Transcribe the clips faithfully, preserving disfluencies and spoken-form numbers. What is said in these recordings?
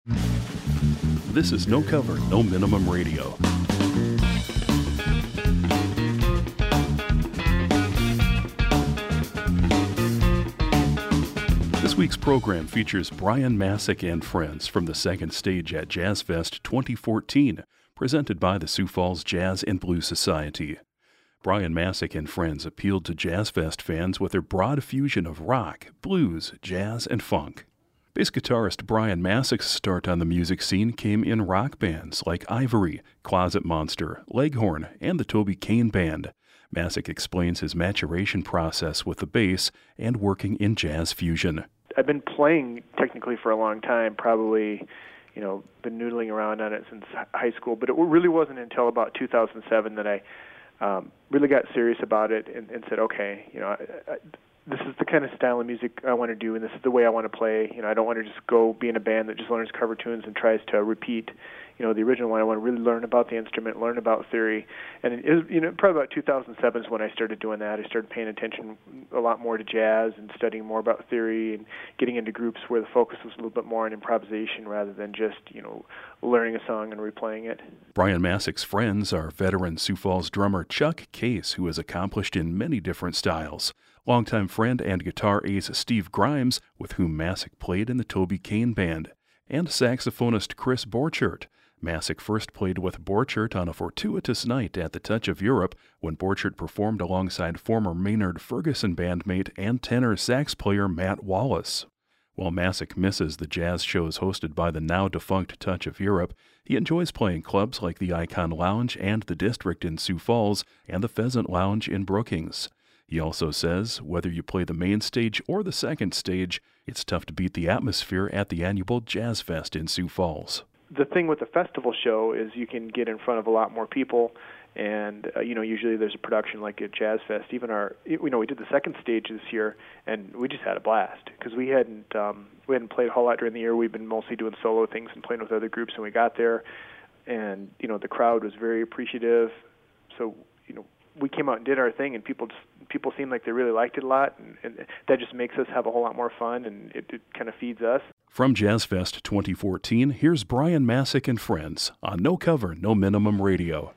This is No Cover, No Minimum Radio. This week's program features Brian Masick and friends from the second stage at Jazz Fest twenty fourteen, presented by the Sioux Falls Jazz and Blues Society. Brian Masick and friends appealed to Jazz Fest fans with their broad fusion of rock, blues, jazz, and funk. Bass guitarist Brian Masick's start on the music scene came in rock bands like Ivory, Closet Monster, Leghorn, and the Toby Keane Band. Masick explains his maturation process with the bass and working in jazz fusion. I've been playing technically for a long time, probably, you know, been noodling around on it since high school, but it really wasn't until about two thousand seven that I um, really got serious about it and, and said, okay, you know, I, I, this is the kind of style of music I want to do, and this is the way I want to play. You know, I don't want to just go be in a band that just learns cover tunes and tries to repeat, you know, the original one. I want to really learn about the instrument, learn about theory. And it is, you know, probably about two thousand seven is when I started doing that. I started paying attention a lot more to jazz and studying more about theory and getting into groups where the focus was a little bit more on improvisation rather than just, you know, learning a song and replaying it. Brian Masick's friends are veteran Sioux Falls drummer Chuck Case, who is accomplished in many different styles. Longtime friend and guitar ace Steve Grimes, with whom Masick played in the Toby Keane Band, and saxophonist Chris Borchert. Masick first played with Borchert on a fortuitous night at the Touch of Europe when Borchert performed alongside former Maynard Ferguson bandmate and tenor sax player Matt Wallace. While Masick misses the jazz shows hosted by the now-defunct Touch of Europe, he enjoys playing clubs like the Icon Lounge and the District in Sioux Falls and the Pheasant Lounge in Brookings. He also says, whether you play the main stage or the second stage, it's tough to beat the atmosphere at the annual Jazz Fest in Sioux Falls. The thing with the festival show is you can get in front of a lot more people, and uh, you know, usually there's a production like at Jazz Fest. Even our, you know, we did the second stage this year, and we just had a blast because we hadn't um, we hadn't played a whole lot during the year. We've been mostly doing solo things and playing with other groups, and we got there, and you know, the crowd was very appreciative. So you know, we came out and did our thing, and people just, people seemed like they really liked it a lot, and, and that just makes us have a whole lot more fun, and it, it kind of feeds us. From Jazz Fest twenty fourteen, here's Brian Masick and friends on No Cover, No Minimum Radio.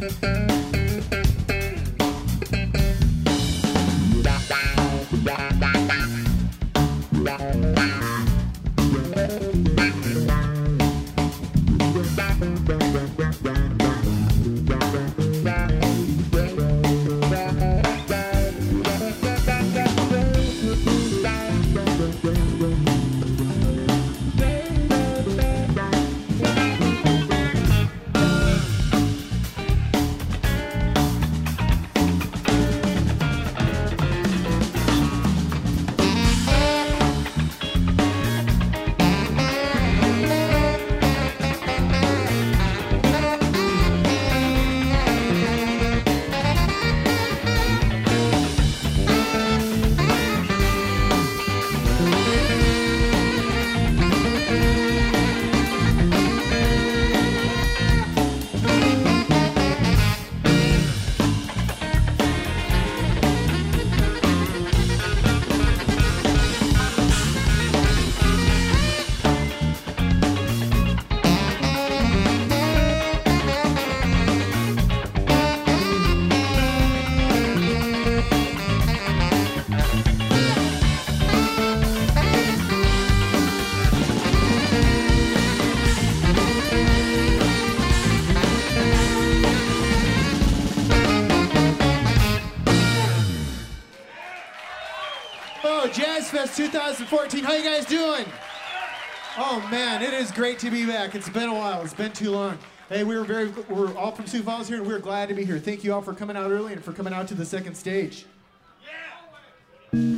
Jazz Fest two thousand fourteen. How you guys doing? Oh man, it is great to be back. It's been a while. It's been too long. Hey, we were very, we're all from Sioux Falls here, and we're glad to be here. Thank you all for coming out early and for coming out to the second stage. Yeah.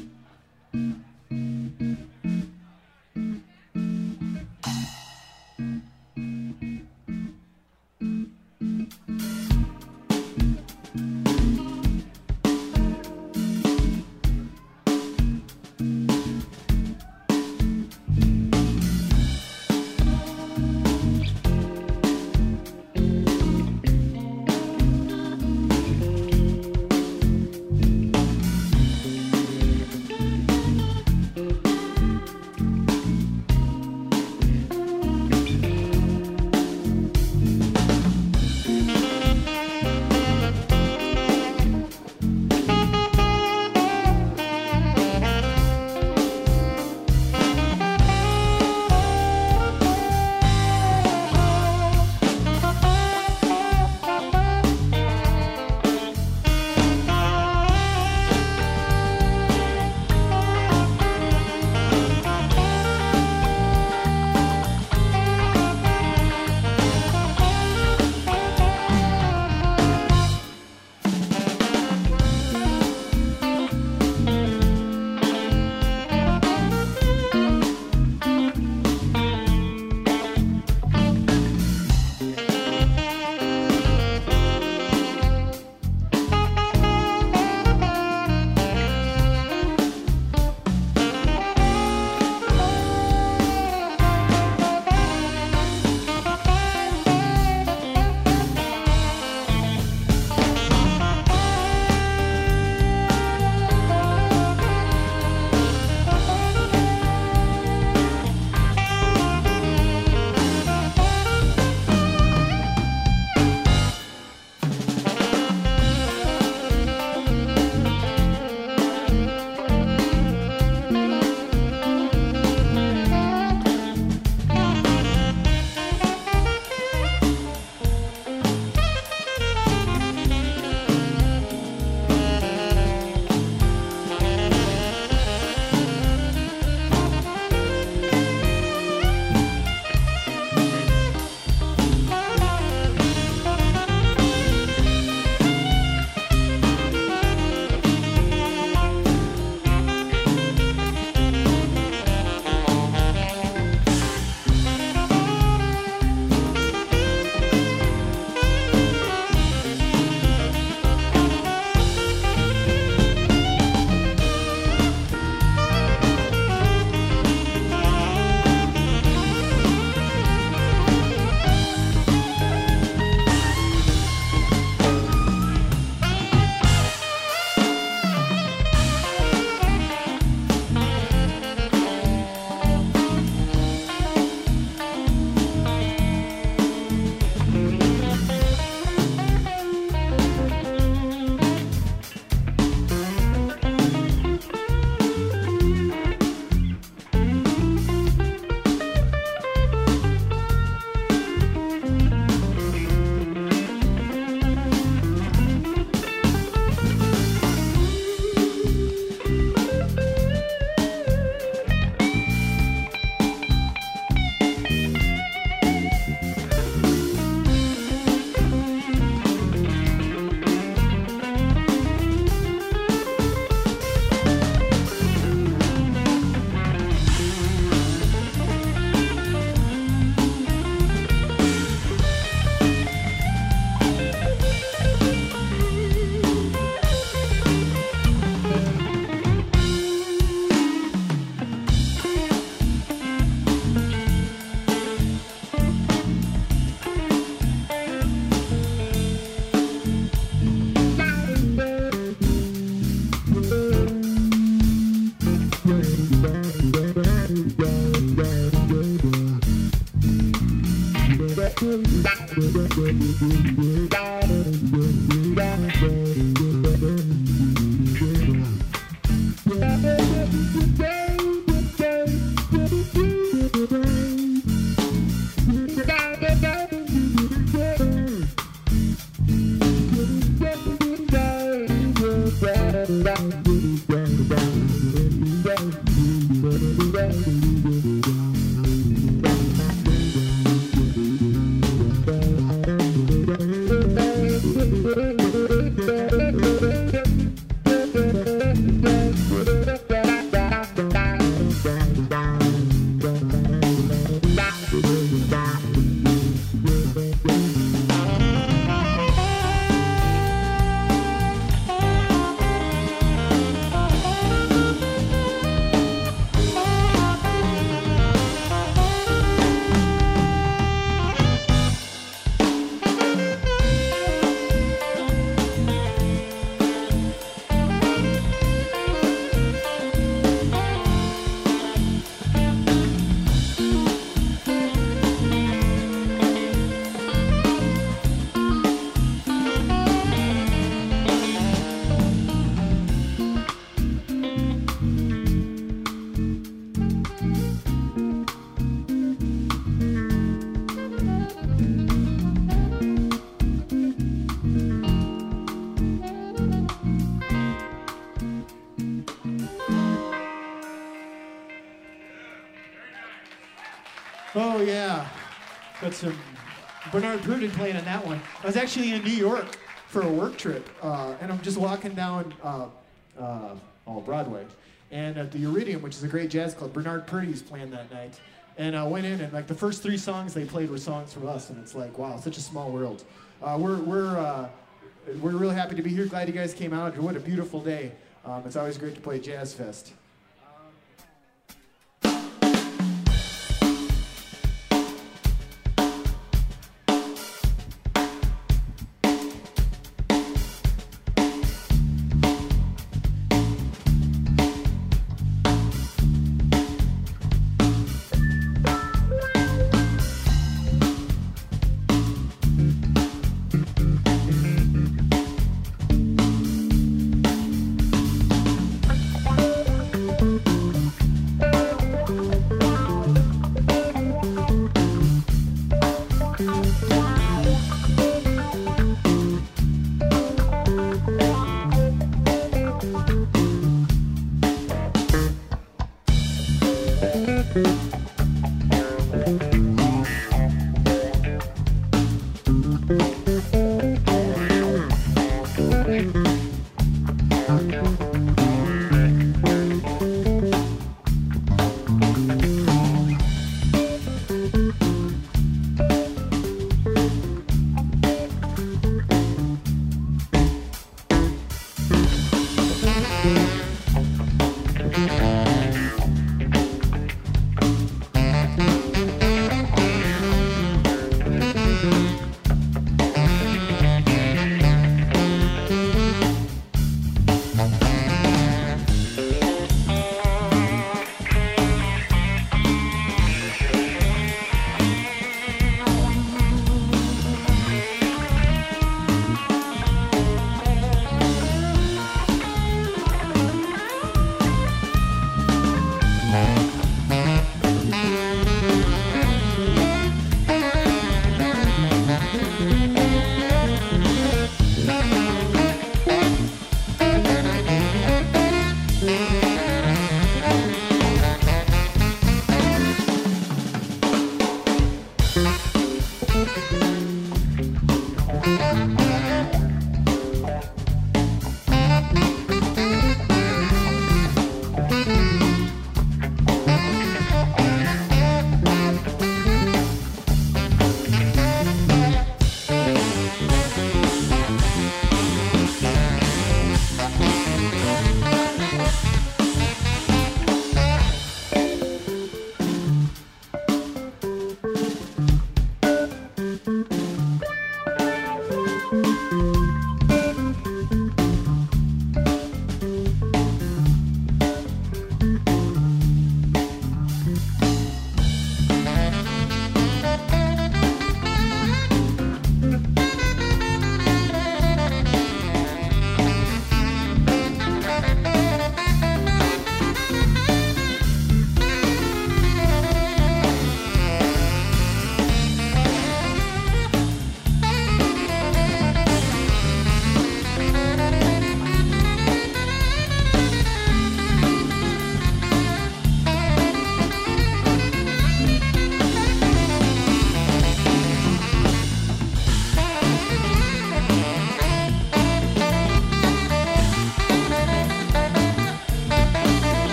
Oh, yeah. Got some Bernard Purdon playing on that one. I was actually in New York for a work trip, uh, and I'm just walking down uh, uh, oh, Broadway. And at the Iridium, which is a great jazz club, Bernard Purdon's playing that night. And I went in, and like the first three songs they played were songs from us, and it's like, wow, such a small world. Uh, we're we're uh, we're really happy to be here. Glad you guys came out. What a beautiful day. Um, it's always great to play Jazz Fest.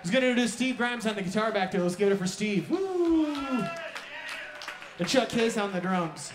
He's going to introduce Steve Grimes on the guitar back there. Let's give it up for Steve. Woo! And Chuck Case on the drums.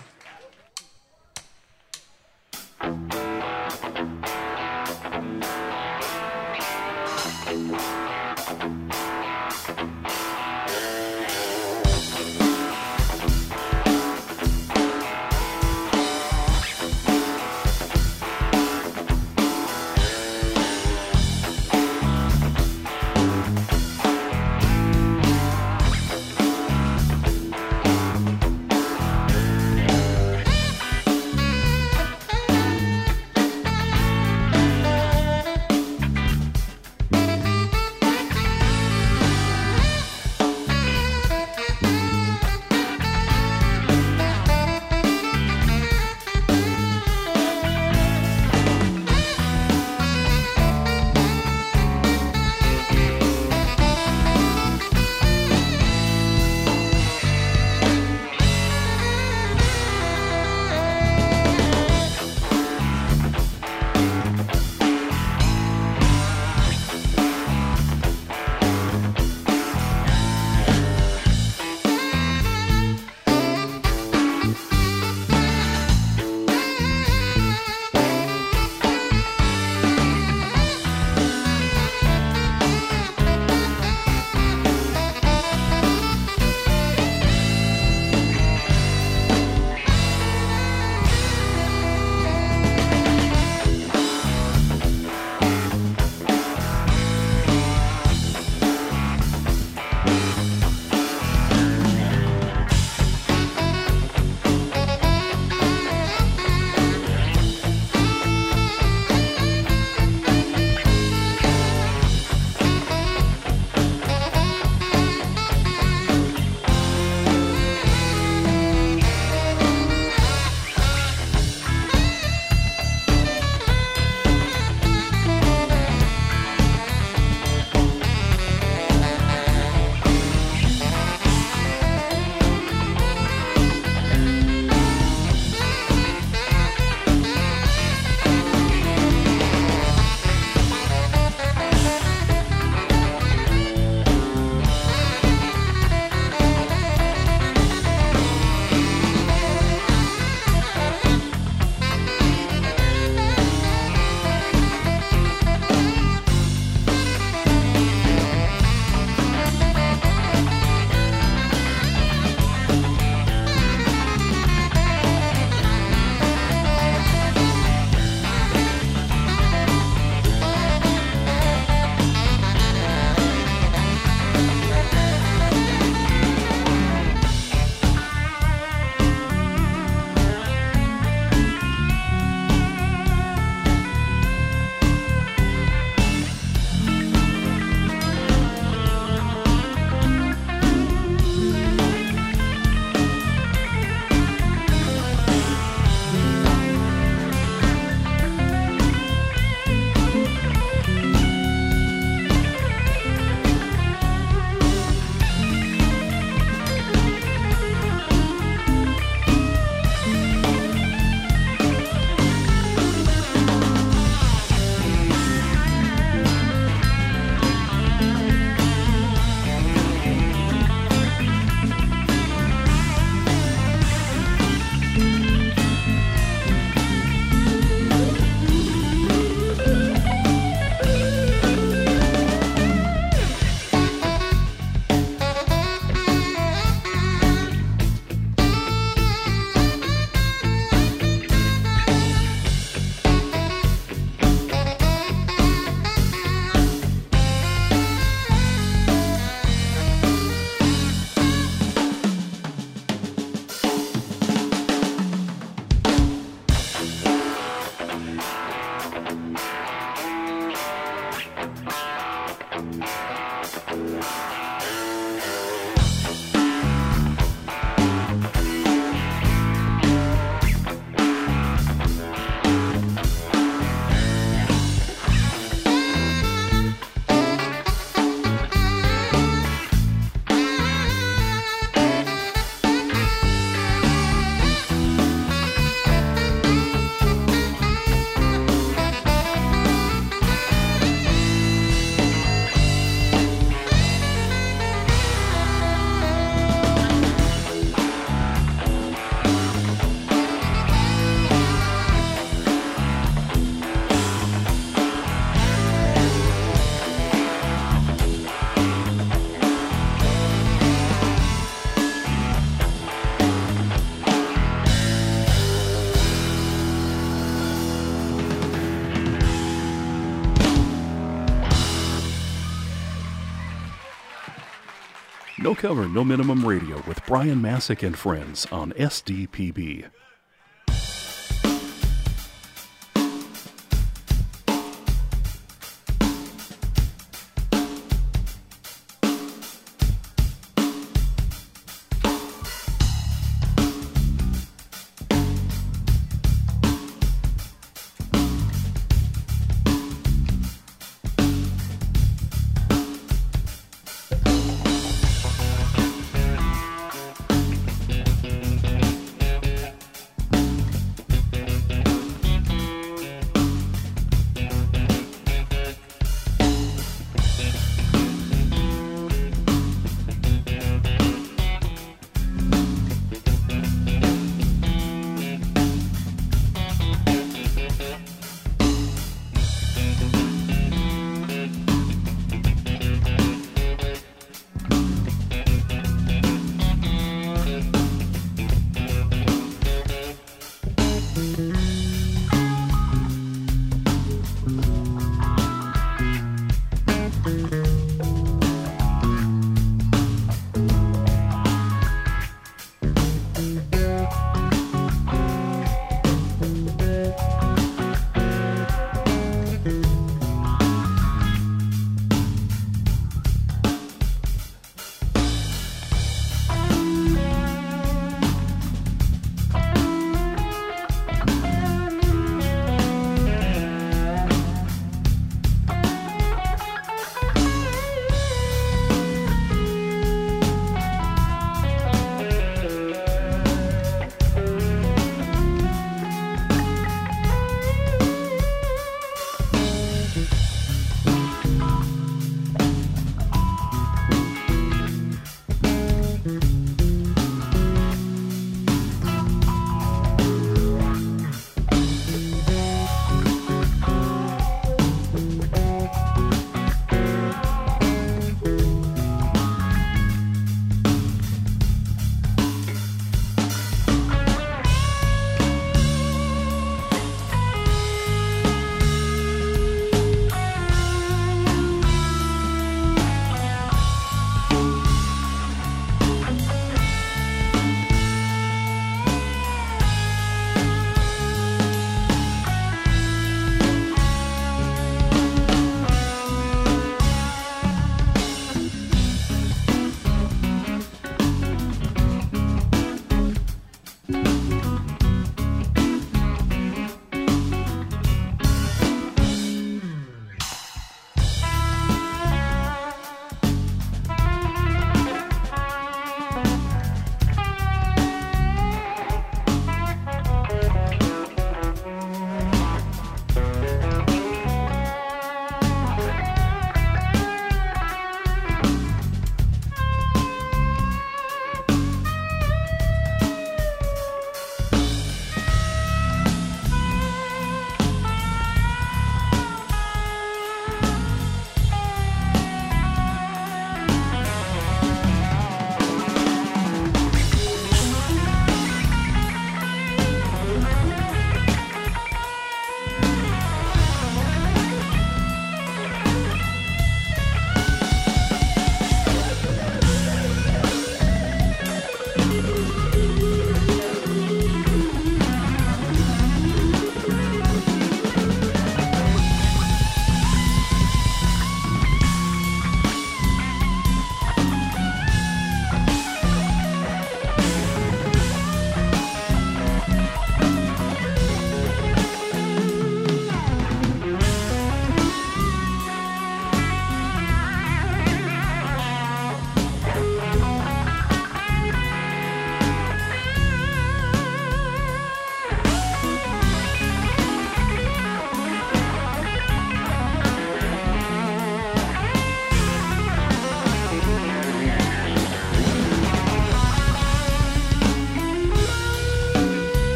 No Cover, No Minimum Radio with Brian Masick and friends on S D P B.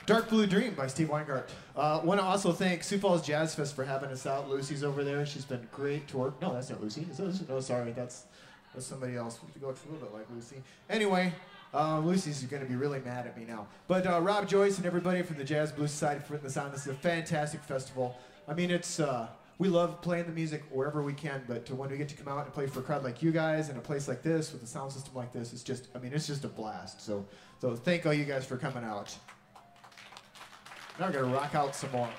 Dark Blue Dream by Steve Weingart. Uh, want to also thank Sioux Falls Jazz Fest for having us out. Lucy's over there. She's been great to work. No, that's not Lucy. Is that, no, sorry, that's that's somebody else. It looks a little bit like Lucy. Anyway, uh, Lucy's going to be really mad at me now. But uh, Rob Joyce and everybody from the Jazz Blues Society for putting this on. This is a fantastic festival. I mean, it's uh, we love playing the music wherever we can, but to when we get to come out and play for a crowd like you guys in a place like this with a sound system like this, it's just, I mean, it's just a blast. So, so thank all you guys for coming out. Now we're going to rock out some more.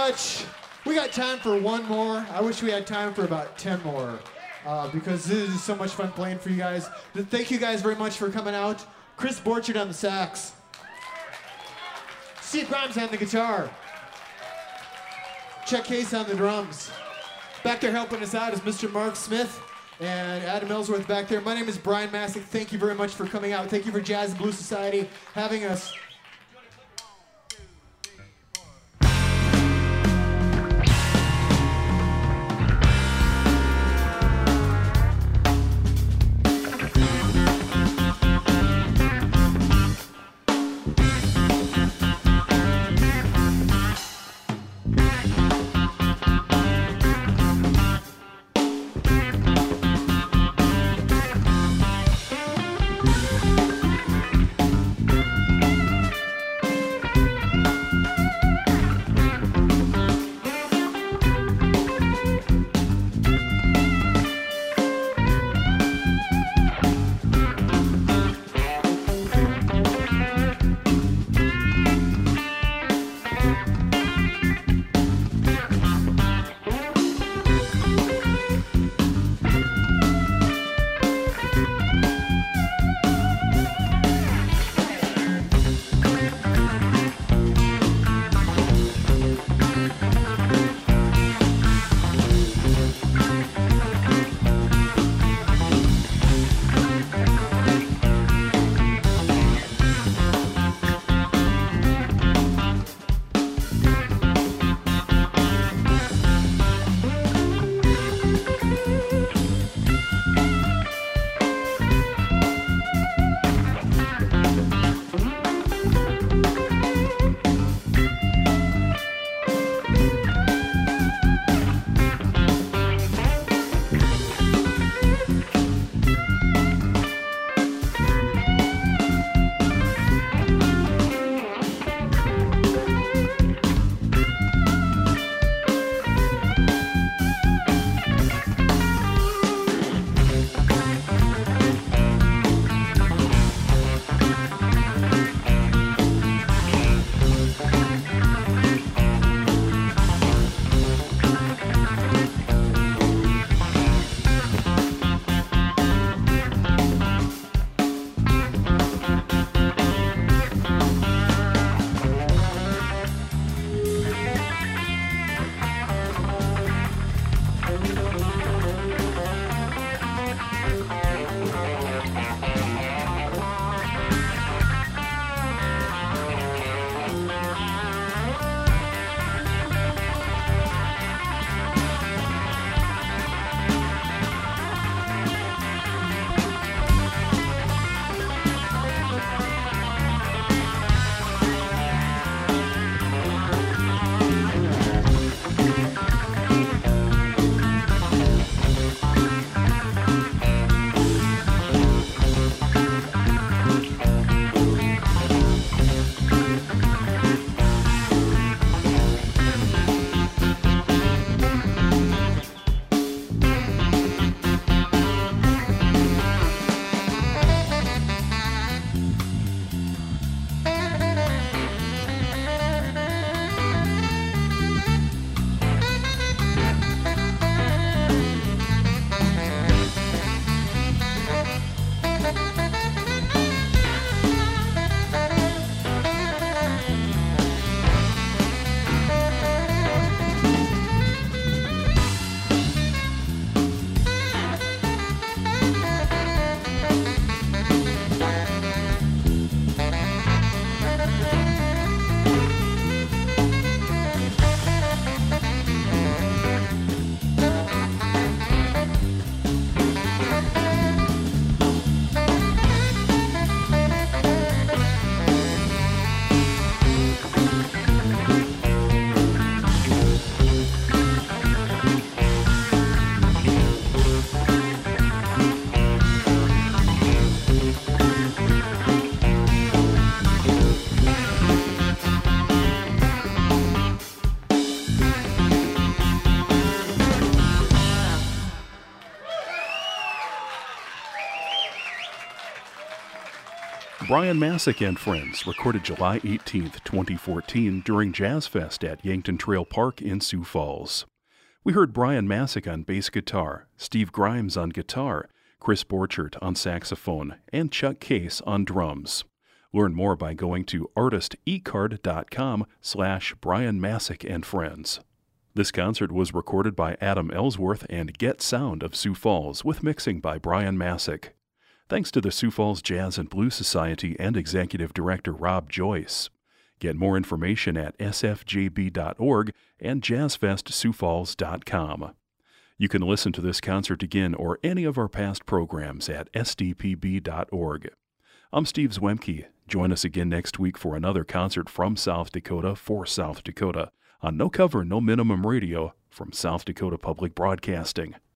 much. We got time for one more. I wish we had time for about ten more uh, because this is so much fun playing for you guys. Thank you guys very much for coming out. Chris Borchard on the sax. Steve Grimes on the guitar. Chuck Case on the drums. Back there helping us out is Mister Mark Smith and Adam Ellsworth back there. My name is Brian Masick. Thank you very much for coming out. Thank you for Jazz and Blues Society having us. Brian Masick and Friends, recorded July eighteenth, twenty fourteen, during Jazz Fest at Yankton Trail Park in Sioux Falls. We heard Brian Masick on bass guitar, Steve Grimes on guitar, Chris Borchert on saxophone, and Chuck Case on drums. Learn more by going to artistecard.com slash Brian Masick and Friends. This concert was recorded by Adam Ellsworth and Get Sound of Sioux Falls, with mixing by Brian Masick. Thanks to the Sioux Falls Jazz and Blues Society and Executive Director Rob Joyce. Get more information at s f j b dot org and jazz fest sioux falls dot com. You can listen to this concert again or any of our past programs at s d p b dot org. I'm Steve Zwemke. Join us again next week for another concert from South Dakota for South Dakota on No Cover, No Minimum Radio from South Dakota Public Broadcasting.